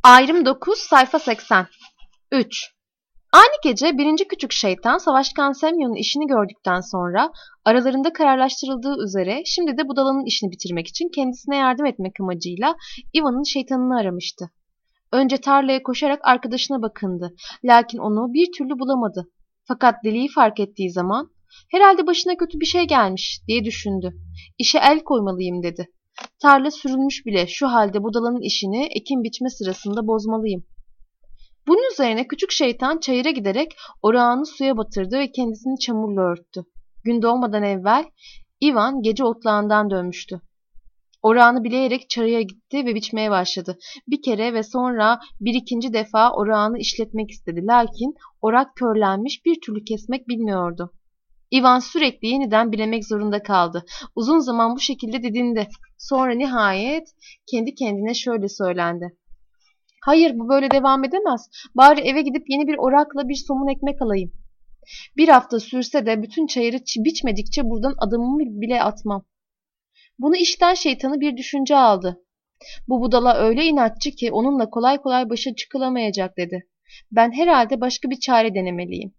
Ayrım 9, sayfa 80. 3. Aynı gece birinci küçük şeytan Savaşkan Semyon'un işini gördükten sonra aralarında kararlaştırıldığı üzere şimdi de budalanın işini bitirmek için kendisine yardım etmek amacıyla Ivan'ın şeytanını aramıştı. Önce tarlaya koşarak arkadaşına bakındı. Lakin onu bir türlü bulamadı. Fakat deliği fark ettiği zaman herhalde başına kötü bir şey gelmiş diye düşündü. İşe el koymalıyım dedi. Tarla sürülmüş bile, şu halde budalanın işini ekim biçme sırasında bozmalıyım. Bunun üzerine küçük şeytan çayıra giderek orağını suya batırdı ve kendisini çamurla örttü. Gün doğmadan evvel Ivan gece otlağından dönmüştü. Orağını bileyerek çayıra gitti ve biçmeye başladı. Bir kere ve sonra bir ikinci defa orağını işletmek istedi. Lakin orak körlenmiş, bir türlü kesmek bilmiyordu. Ivan sürekli yeniden bilemek zorunda kaldı. Uzun zaman bu şekilde didindi. Sonra nihayet kendi kendine şöyle söylendi. Hayır, bu böyle devam edemez. Bari eve gidip yeni bir orakla bir somun ekmek alayım. Bir hafta sürse de bütün çayırı biçmedikçe buradan adımımı bile atmam. Bunu işten şeytanı bir düşünce aldı. Bu budala öyle inatçı ki onunla kolay kolay başa çıkılamayacak dedi. Ben herhalde başka bir çare denemeliyim.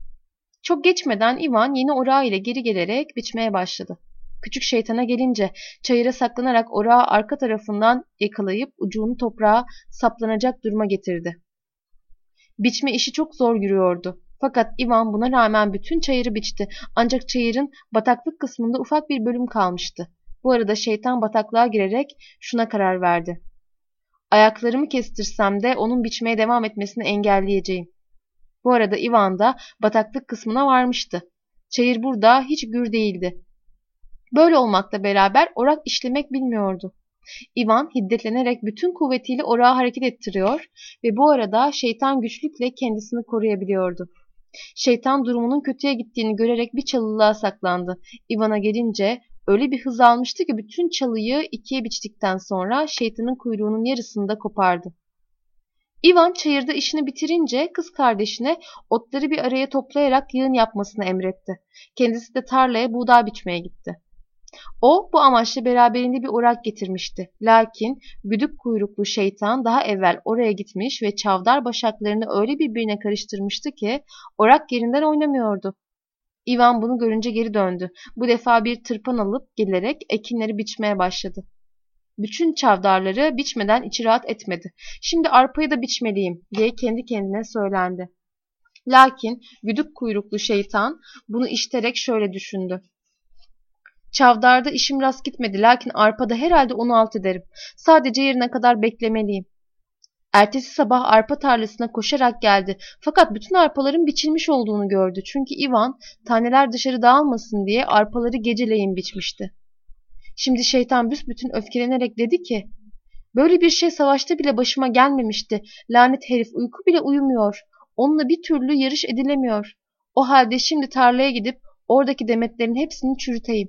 Çok geçmeden Ivan yeni orağı ile geri gelerek biçmeye başladı. Küçük şeytana gelince çayıra saklanarak orağı arka tarafından yakalayıp ucunu toprağa saplanacak duruma getirdi. Biçme işi çok zor yürüyordu. Fakat Ivan buna rağmen bütün çayırı biçti. Ancak çayırın bataklık kısmında ufak bir bölüm kalmıştı. Bu arada şeytan bataklığa girerek şuna karar verdi. Ayaklarımı kestirsem de onun biçmeye devam etmesini engelleyeceğim. Bu arada Ivan da bataklık kısmına varmıştı. Çayır burada hiç gür değildi. Böyle olmakla beraber orak işlemek bilmiyordu. Ivan hiddetlenerek bütün kuvvetiyle orağı hareket ettiriyor ve bu arada şeytan güçlükle kendisini koruyabiliyordu. Şeytan durumunun kötüye gittiğini görerek bir çalılığa saklandı. Ivan'a gelince öyle bir hız almıştı ki bütün çalıyı ikiye biçtikten sonra şeytanın kuyruğunun yarısını da kopardı. Ivan çayırda işini bitirince kız kardeşine otları bir araya toplayarak yığın yapmasını emretti. Kendisi de tarlaya buğday biçmeye gitti. O bu amaçla beraberinde bir orak getirmişti. Lakin güdük kuyruklu şeytan daha evvel oraya gitmiş ve çavdar başaklarını öyle birbirine karıştırmıştı ki orak yerinden oynamıyordu. Ivan bunu görünce geri döndü. Bu defa bir tırpan alıp gelerek ekinleri biçmeye başladı. Bütün çavdarları biçmeden içi rahat etmedi. Şimdi arpayı da biçmeliyim diye kendi kendine söylendi. Lakin güdük kuyruklu şeytan bunu işiterek şöyle düşündü. Çavdarda işim rast gitmedi, lakin arpada herhalde onu alt ederim. Sadece yerine kadar beklemeliyim. Ertesi sabah arpa tarlasına koşarak geldi. Fakat bütün arpaların biçilmiş olduğunu gördü. Çünkü Ivan taneler dışarı dağılmasın diye arpaları geceleyin biçmişti. Şimdi şeytan büsbütün öfkelenerek dedi ki, böyle bir şey savaşta bile başıma gelmemişti. Lanet herif, uyku bile uyumuyor. Onunla bir türlü yarış edilemiyor. O halde şimdi tarlaya gidip oradaki demetlerin hepsini çürüteyim.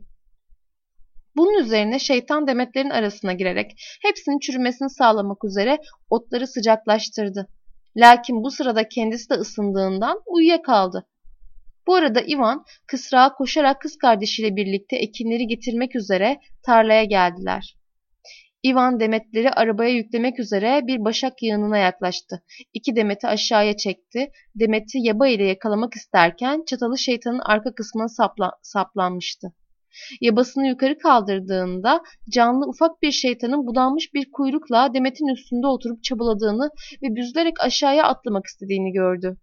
Bunun üzerine şeytan demetlerin arasına girerek hepsinin çürümesini sağlamak üzere otları sıcaklaştırdı. Lakin bu sırada kendisi de ısındığından uyuyakaldı. Bu arada Ivan kısrağa koşarak kız kardeşiyle birlikte ekinleri getirmek üzere tarlaya geldiler. Ivan demetleri arabaya yüklemek üzere bir başak yığınına yaklaştı. İki demeti aşağıya çekti. Demeti yaba ile yakalamak isterken çatalı şeytanın arka kısmına saplanmıştı. Yabasını yukarı kaldırdığında canlı ufak bir şeytanın budanmış bir kuyrukla demetin üstünde oturup çabaladığını ve büzülerek aşağıya atlamak istediğini gördü.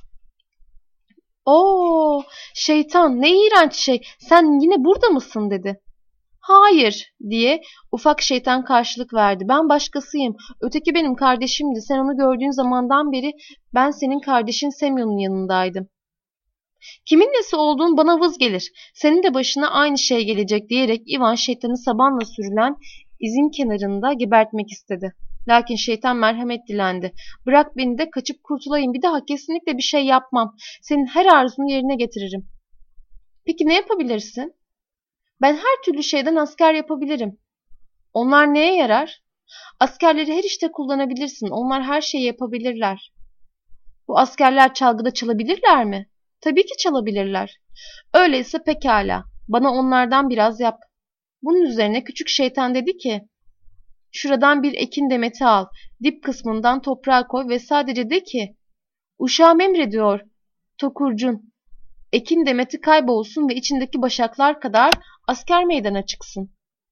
"Oo, şeytan, ne iğrenç şey, sen yine burada mısın?" dedi. "Hayır," diye ufak şeytan karşılık verdi. "Ben başkasıyım. Öteki benim kardeşimdi. Sen onu gördüğün zamandan beri ben senin kardeşin Semyon'un yanındaydım. Kimin nesi olduğun bana vız gelir. Senin de başına aynı şey gelecek," diyerek Ivan şeytanı sabanla sürülen izin kenarında gebertmek istedi. Lakin şeytan merhamet dilendi. "Bırak beni de kaçıp kurtulayım. Bir daha kesinlikle bir şey yapmam. Senin her arzunu yerine getiririm." "Peki ne yapabilirsin?" "Ben her türlü şeyden asker yapabilirim." "Onlar neye yarar?" "Askerleri her işte kullanabilirsin. Onlar her şeyi yapabilirler." "Bu askerler çalgıda çalabilirler mi?" "Tabii ki çalabilirler." "Öyleyse pekala. Bana onlardan biraz yap." Bunun üzerine küçük şeytan dedi ki, Şuradan bir ekin demeti al, dip kısmından toprağa koy ve sadece de ki, uşağım emrediyor, Tokurcun, ekin demeti kaybolsun ve içindeki başaklar kadar asker meydana çıksın.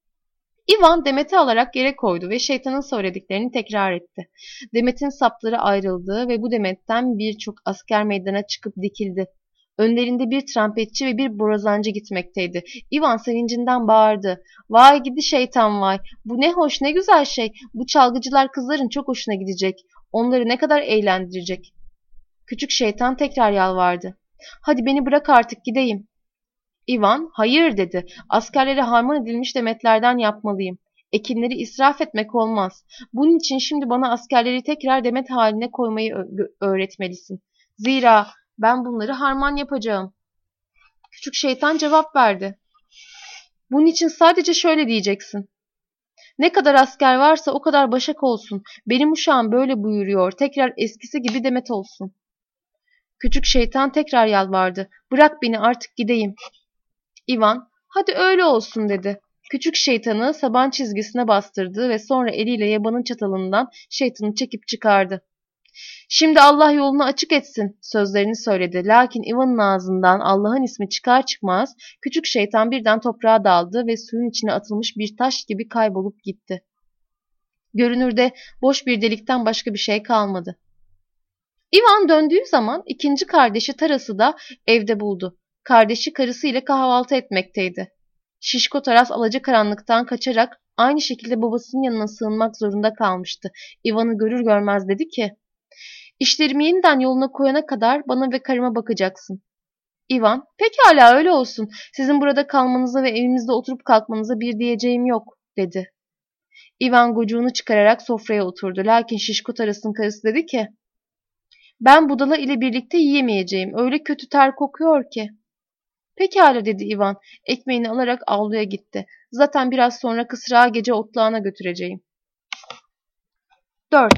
Ivan demeti alarak yere koydu ve şeytanın söylediklerini tekrar etti. Demetin sapları ayrıldı ve bu demetten birçok asker meydana çıkıp dikildi. Önlerinde bir trampetçi ve bir borazancı gitmekteydi. Ivan sevincinden bağırdı. Vay gidi şeytan vay! Bu ne hoş ne güzel şey! Bu çalgıcılar kızların çok hoşuna gidecek. Onları ne kadar eğlendirecek. Küçük şeytan tekrar yalvardı. Hadi beni bırak artık gideyim. Ivan, hayır dedi. Askerlere harman edilmiş demetlerden yapmalıyım. Ekinleri israf etmek olmaz. Bunun için şimdi bana askerleri tekrar demet haline koymayı öğretmelisin. Zira ben bunları harman yapacağım. Küçük şeytan cevap verdi. Bunun için sadece şöyle diyeceksin. Ne kadar asker varsa o kadar başak olsun. Benim uşağım böyle buyuruyor. Tekrar eskisi gibi demet olsun. Küçük şeytan tekrar yalvardı. Bırak beni artık gideyim. Ivan, hadi öyle olsun dedi. Küçük şeytanı saban çizgisine bastırdı ve sonra eliyle yabanın çatalından şeytanı çekip çıkardı. Şimdi Allah yolunu açık etsin sözlerini söyledi. Lakin Ivan'ın ağzından Allah'ın ismi çıkar çıkmaz küçük şeytan birden toprağa daldı ve suyun içine atılmış bir taş gibi kaybolup gitti. Görünürde boş bir delikten başka bir şey kalmadı. Ivan döndüğü zaman ikinci kardeşi Taras'ı da evde buldu. Kardeşi karısıyla kahvaltı etmekteydi. Şişko Taras alacakaranlıktan kaçarak aynı şekilde babasının yanına sığınmak zorunda kalmıştı. Ivan'ı görür görmez dedi ki, İşlerimi yeniden yoluna koyana kadar bana ve karıma bakacaksın. Ivan, pekala öyle olsun. Sizin burada kalmanıza ve evimizde oturup kalkmanıza bir diyeceğim yok, dedi. Ivan gocuğunu çıkararak sofraya oturdu. Lakin Şişko Taras'ın karısı dedi ki, ben budala ile birlikte yiyemeyeceğim. Öyle kötü ter kokuyor ki. Pekala dedi Ivan. Ekmeğini alarak avluya gitti. Zaten biraz sonra kısrağı gece otlağına götüreceğim. 4.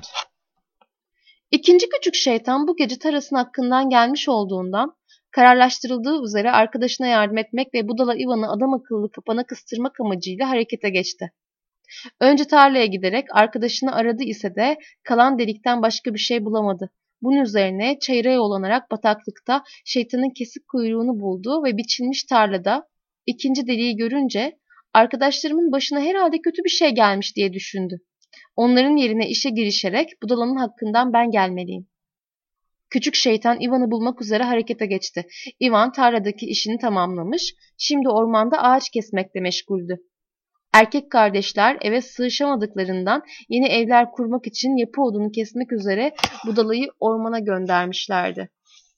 İkinci küçük şeytan bu gece Taras'ın hakkından gelmiş olduğundan kararlaştırıldığı üzere arkadaşına yardım etmek ve budala Ivan'ı adam akıllı kapana kıstırmak amacıyla harekete geçti. Önce tarlaya giderek arkadaşını aradı ise de kalan delikten başka bir şey bulamadı. Bunun üzerine çayıra yollanarak bataklıkta şeytanın kesik kuyruğunu buldu ve biçilmiş tarlada ikinci deliği görünce arkadaşlarımın başına herhalde kötü bir şey gelmiş diye düşündü. Onların yerine işe girişerek budalanın hakkından ben gelmeliyim. Küçük şeytan Ivan'ı bulmak üzere harekete geçti. Ivan tarladaki işini tamamlamış, şimdi ormanda ağaç kesmekle meşguldü. Erkek kardeşler eve sığışamadıklarından yeni evler kurmak için yapı odunu kesmek üzere budalayı ormana göndermişlerdi.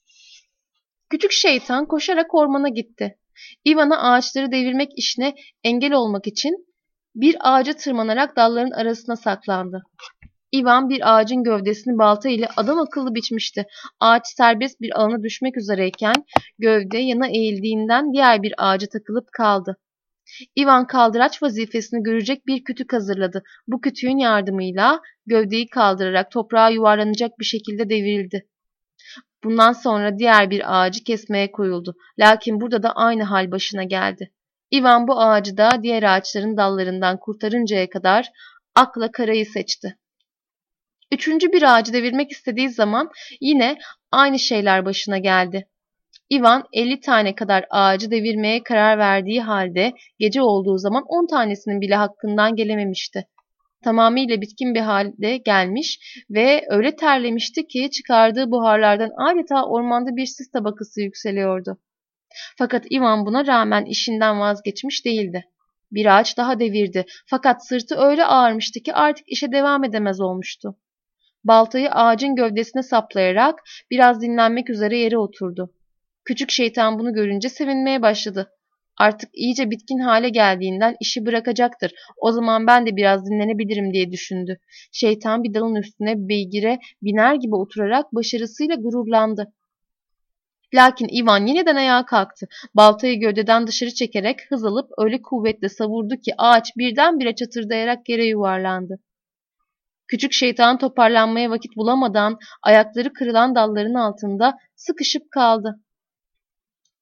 Küçük şeytan koşarak ormana gitti. Ivan'a ağaçları devirmek işine engel olmak için bir ağaca tırmanarak dalların arasına saklandı. Ivan bir ağacın gövdesini balta ile adam akıllı biçmişti. Ağaç serbest bir alana düşmek üzereyken gövde yana eğildiğinden diğer bir ağaca takılıp kaldı. Ivan kaldıraç vazifesini görecek bir kütük hazırladı. Bu kütüğün yardımıyla gövdeyi kaldırarak toprağa yuvarlanacak bir şekilde devrildi. Bundan sonra diğer bir ağacı kesmeye koyuldu. Lakin burada da aynı hal başına geldi. Ivan bu ağacı da diğer ağaçların dallarından kurtarıncaya kadar akla karayı seçti. Üçüncü bir ağacı devirmek istediği zaman yine aynı şeyler başına geldi. Ivan 50 tane kadar ağacı devirmeye karar verdiği halde gece olduğu zaman 10 tanesinin bile hakkından gelememişti. Tamamıyla bitkin bir halde gelmiş ve öyle terlemişti ki çıkardığı buharlardan adeta ormanda bir sis tabakası yükseliyordu. Fakat Ivan buna rağmen işinden vazgeçmiş değildi. Bir ağaç daha devirdi fakat sırtı öyle ağırmıştı ki artık işe devam edemez olmuştu. Baltayı ağacın gövdesine saplayarak biraz dinlenmek üzere yere oturdu. Küçük şeytan bunu görünce sevinmeye başladı. Artık iyice bitkin hale geldiğinden işi bırakacaktır. O zaman ben de biraz dinlenebilirim diye düşündü. Şeytan bir dalın üstüne beygire biner gibi oturarak başarısıyla gururlandı. Lakin Ivan yeniden ayağa kalktı. Baltayı gövdeden dışarı çekerek hız alıp öyle kuvvetle savurdu ki ağaç birdenbire çatırdayarak yere yuvarlandı. Küçük şeytan toparlanmaya vakit bulamadan ayakları kırılan dalların altında sıkışıp kaldı.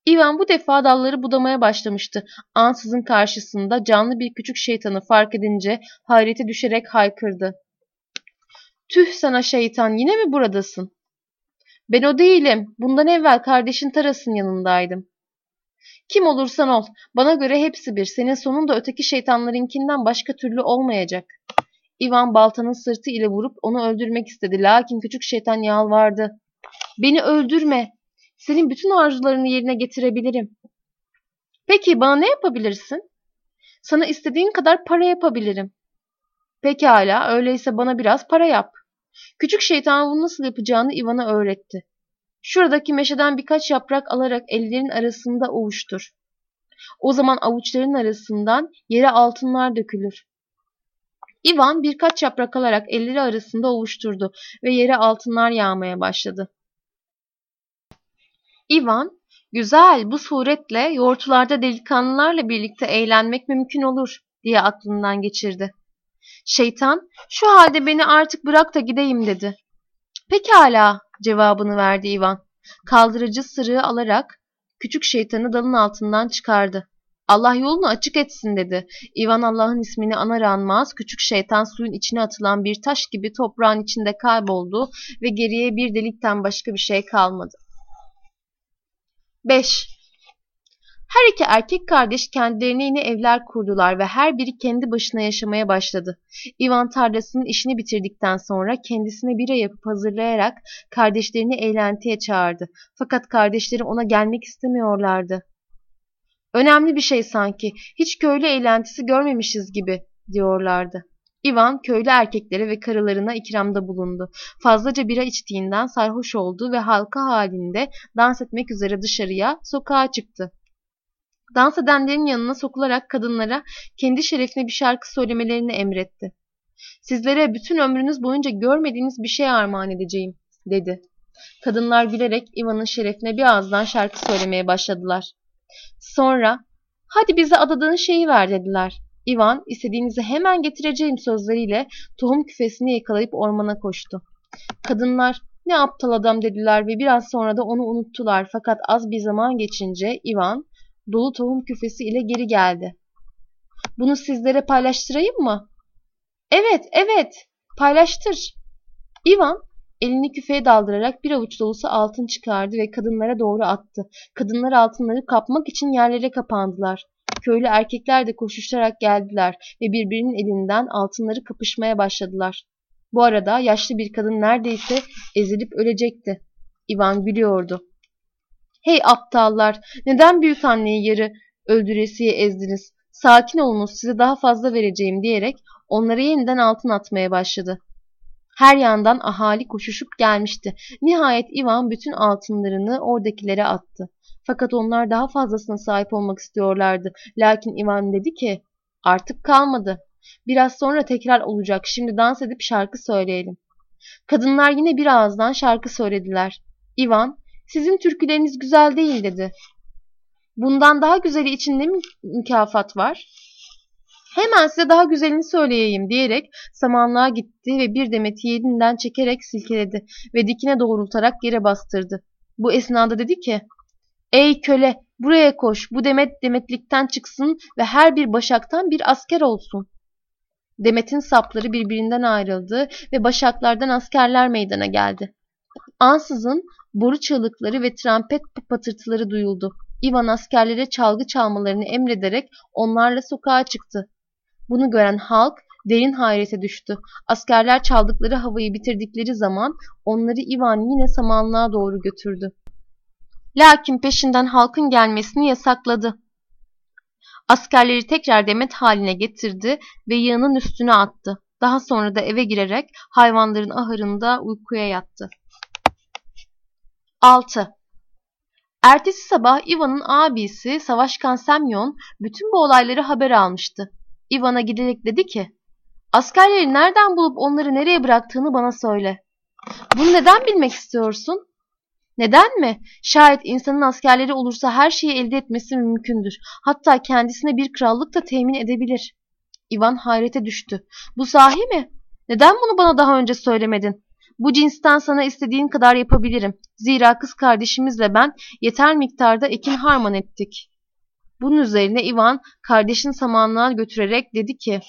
Ivan bu defa dalları budamaya başlamıştı. Ansızın karşısında canlı bir küçük şeytanı fark edince hayrete düşerek haykırdı. "Tüh sana şeytan, yine mi buradasın?" "Ben o değilim. Bundan evvel kardeşin Taras'ın yanındaydım." "Kim olursan ol, bana göre hepsi bir. Senin sonun da öteki şeytanlarınkinden başka türlü olmayacak." Ivan baltanın sırtı ile vurup onu öldürmek istedi. Lakin küçük şeytan yalvardı. "Beni öldürme. Senin bütün arzularını yerine getirebilirim." "Peki bana ne yapabilirsin?" "Sana istediğin kadar para yapabilirim." "Pekala, öyleyse bana biraz para yap." Küçük şeytan bunu nasıl yapacağını Ivan'a öğretti. "Şuradaki meşeden birkaç yaprak alarak ellerin arasında ovuştur. O zaman avuçların arasından yere altınlar dökülür." Ivan birkaç yaprak alarak elleri arasında ovuşturdu ve yere altınlar yağmaya başladı. Ivan, "Güzel, bu suretle yortularda delikanlılarla birlikte eğlenmek mümkün olur," diye aklından geçirdi. Şeytan, "Şu halde beni artık bırak da gideyim," dedi. "Pekala," cevabını verdi Ivan. Kaldırıcı sırığı alarak küçük şeytanı dalın altından çıkardı. "Allah yolunu açık etsin," dedi. Ivan Allah'ın ismini anar anmaz küçük şeytan suyun içine atılan bir taş gibi toprağın içinde kayboldu ve geriye bir delikten başka bir şey kalmadı. 5. Her iki erkek kardeş kendilerine yine evler kurdular ve her biri kendi başına yaşamaya başladı. Ivan tarlasının işini bitirdikten sonra kendisine bira yapıp hazırlayarak kardeşlerini eğlentiye çağırdı. Fakat kardeşleri ona gelmek istemiyorlardı. "Önemli bir şey sanki, hiç köylü eğlentisi görmemişiz gibi," diyorlardı. Ivan köylü erkeklere ve karılarına ikramda bulundu. Fazlaca bira içtiğinden sarhoş oldu ve halka halinde dans etmek üzere dışarıya, sokağa çıktı. Dans edenlerin yanına sokularak kadınlara kendi şerefine bir şarkı söylemelerini emretti. "Sizlere bütün ömrünüz boyunca görmediğiniz bir şey armağan edeceğim," dedi. Kadınlar gülerek Ivan'ın şerefine bir ağızdan şarkı söylemeye başladılar. Sonra, "Hadi bize adadığın şeyi ver," dediler. Ivan, "İstediğinizi hemen getireceğim," sözleriyle tohum küfesini yakalayıp ormana koştu. Kadınlar, "Ne aptal adam," dediler ve biraz sonra da onu unuttular. Fakat az bir zaman geçince Ivan dolu tohum küfesi ile geri geldi. "Bunu sizlere paylaştırayım mı?" "Evet, evet, paylaştır." Ivan elini küfeye daldırarak bir avuç dolusu altın çıkardı ve kadınlara doğru attı. Kadınlar altınları kapmak için yerlere kapandılar. Köylü erkekler de koşuşarak geldiler ve birbirinin elinden altınları kapışmaya başladılar. Bu arada yaşlı bir kadın neredeyse ezilip ölecekti. Ivan gülüyordu. "Hey aptallar, neden büyük anneyi yarı öldüresiye ezdiniz? Sakin olunuz, size daha fazla vereceğim," diyerek onlara yeniden altın atmaya başladı. Her yandan ahali koşuşup gelmişti. Nihayet Ivan bütün altınlarını oradakilere attı. Fakat onlar daha fazlasına sahip olmak istiyorlardı. Lakin Ivan dedi ki, "Artık kalmadı. Biraz sonra tekrar olacak. Şimdi dans edip şarkı söyleyelim." Kadınlar yine bir ağızdan şarkı söylediler. Ivan, "Sizin türküleriniz güzel değil," dedi. "Bundan daha güzeli için ne mükafat var?" "Hemen size daha güzelini söyleyeyim," diyerek samanlığa gitti ve bir demeti yerinden çekerek silkeledi ve dikine doğrultarak yere bastırdı. Bu esnada dedi ki, "Ey köle, buraya koş, bu demet demetlikten çıksın ve her bir başaktan bir asker olsun." Demetin sapları birbirinden ayrıldı ve başaklardan askerler meydana geldi. Ansızın boru çığlıkları ve trompet patırtıları duyuldu. Ivan askerlere çalgı çalmalarını emrederek onlarla sokağa çıktı. Bunu gören halk derin hayrete düştü. Askerler çaldıkları havayı bitirdikleri zaman onları Ivan yine samanlığa doğru götürdü. Lakin peşinden halkın gelmesini yasakladı. Askerleri tekrar demet haline getirdi ve yığının üstüne attı. Daha sonra da eve girerek hayvanların ahırında uykuya yattı. 6. Ertesi sabah Ivan'ın abisi Savaşkan Semyon bütün bu olayları haber almıştı. Ivan'a giderek dedi ki, "Askerleri nereden bulup onları nereye bıraktığını bana söyle." "Bunu neden bilmek istiyorsun?" "Neden mi? Şayet insanın askerleri olursa her şeyi elde etmesi mümkündür. Hatta kendisine bir krallık da temin edebilir." Ivan hayrete düştü. "Bu sahi mi? Neden bunu bana daha önce söylemedin?" Bu cinsten sana istediğin kadar yapabilirim. Zira kız kardeşimizle ben yeter miktarda ekin harman ettik. Bunun üzerine Ivan kardeşini samanlığa götürerek dedi ki,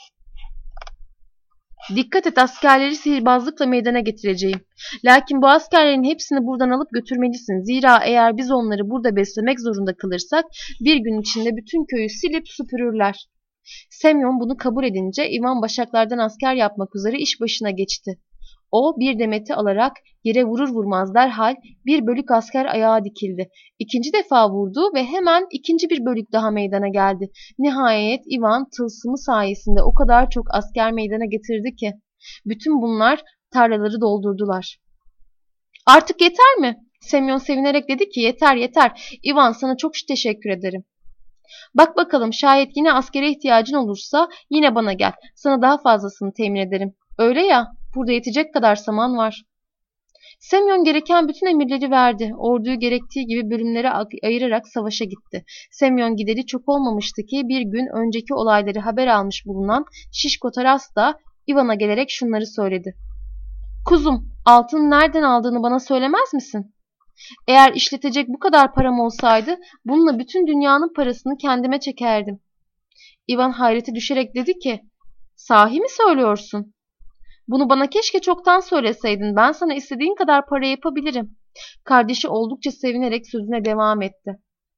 dikkat et, askerleri sihirbazlıkla meydana getireceğim. Lakin bu askerlerin hepsini buradan alıp götürmelisin. Zira eğer biz onları burada beslemek zorunda kalırsak bir gün içinde bütün köyü silip süpürürler. Semyon bunu kabul edince Ivan başaklardan asker yapmak üzere iş başına geçti. O bir demeti alarak yere vurur vurmaz derhal bir bölük asker ayağa dikildi. İkinci defa vurdu ve hemen ikinci bir bölük daha meydana geldi. Nihayet Ivan tılsımı sayesinde o kadar çok asker meydana getirdi ki bütün bunlar tarlaları doldurdular. Artık yeter mi? Semyon sevinerek dedi ki yeter yeter. Ivan, sana çok teşekkür ederim. Bak bakalım, şayet yine askere ihtiyacın olursa yine bana gel. Sana daha fazlasını temin ederim. Öyle ya, burada yetecek kadar saman var. Semyon gereken bütün emirleri verdi. Orduyu gerektiği gibi bölümlere ayırarak savaşa gitti. Semyon gideri çok olmamıştı ki bir gün önceki olayları haber almış bulunan Şişko Taras da Ivan'a gelerek şunları söyledi. Kuzum, altını nereden aldığını bana söylemez misin? Eğer işletecek bu kadar param olsaydı bununla bütün dünyanın parasını kendime çekerdim. Ivan hayrete düşerek dedi ki, sahi mi söylüyorsun? Bunu bana keşke çoktan söyleseydin. Ben sana istediğin kadar para yapabilirim. Kardeşi oldukça sevinerek sözüne devam etti.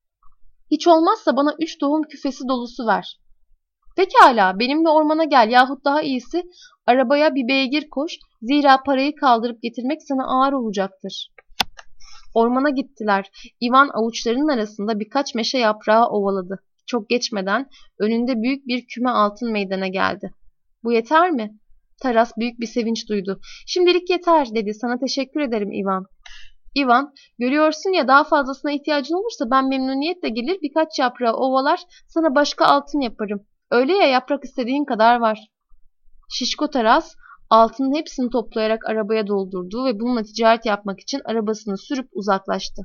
Hiç olmazsa bana 3 tohum küfesi dolusu ver. Pekala, benimle ormana gel yahut daha iyisi arabaya bir beygir koş. Zira parayı kaldırıp getirmek sana ağır olacaktır. Ormana gittiler. Ivan avuçlarının arasında birkaç meşe yaprağı ovaladı. Çok geçmeden önünde büyük bir küme altın meydana geldi. Bu yeter mi? Taras büyük bir sevinç duydu. Şimdilik yeter dedi. Sana teşekkür ederim Ivan. Ivan, görüyorsun ya, daha fazlasına ihtiyacın olursa ben memnuniyetle gelir birkaç yaprağı ovalar, sana başka altın yaparım. Öyle ya, yaprak istediğin kadar var. Şişko Taras altının hepsini toplayarak arabaya doldurdu ve bununla ticaret yapmak için arabasını sürüp uzaklaştı.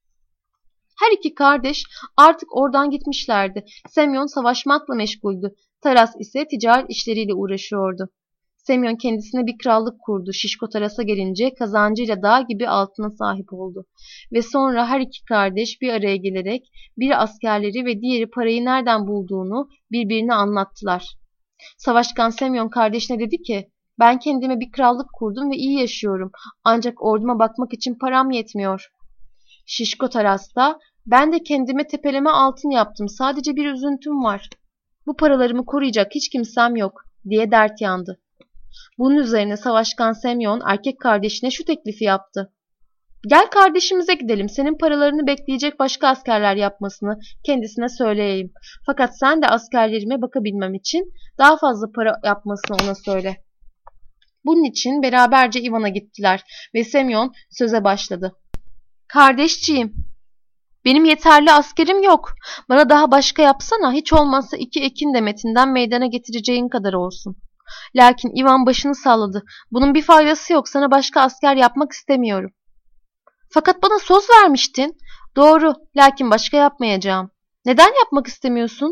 Her iki kardeş artık oradan gitmişlerdi. Semyon savaşmakla meşguldü. Taras ise ticaret işleriyle uğraşıyordu. Semyon kendisine bir krallık kurdu. Şişko Taras'a gelince kazancıyla dağ gibi altına sahip oldu. Ve sonra her iki kardeş bir araya gelerek biri askerleri ve diğeri parayı nereden bulduğunu birbirine anlattılar. Savaşkan Semyon kardeşine dedi ki, ben kendime bir krallık kurdum ve iyi yaşıyorum. Ancak orduma bakmak için param yetmiyor. Şişko Taras da, ben de kendime tepeleme altın yaptım. Sadece bir üzüntüm var. Bu paralarımı koruyacak hiç kimsem yok diye dert yandı. Bunun üzerine Savaşkan Semyon erkek kardeşine şu teklifi yaptı. Gel kardeşimize gidelim. Senin paralarını bekleyecek başka askerler yapmasını kendisine söyleyeyim. Fakat sen de askerlerime bakabilmem için daha fazla para yapmasını ona söyle. Bunun için beraberce Ivan'a gittiler ve Semyon söze başladı. Kardeşciğim, benim yeterli askerim yok. Bana daha başka yapsana. Hiç olmazsa 2 ekin demetinden meydana getireceğin kadar olsun. Lakin Ivan başını salladı. Bunun bir faydası yok. Sana başka asker yapmak istemiyorum. Fakat bana söz vermiştin. Doğru, lakin başka yapmayacağım. Neden yapmak istemiyorsun?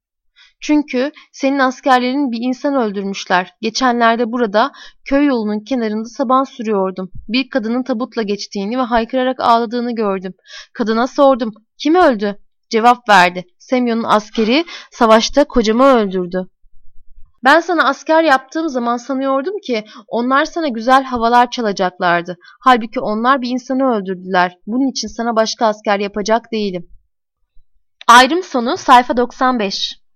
Çünkü senin askerlerin bir insan öldürmüşler. Geçenlerde burada köy yolunun kenarında saban sürüyordum. Bir kadının tabutla geçtiğini ve haykırarak ağladığını gördüm. Kadına sordum. Kim öldü? Cevap verdi. Semyon'un askeri savaşta kocamı öldürdü. Ben sana asker yaptığım zaman sanıyordum ki onlar sana güzel havalar çalacaklardı. Halbuki onlar bir insanı öldürdüler. Bunun için sana başka asker yapacak değilim. Ayrım sonu sayfa 95.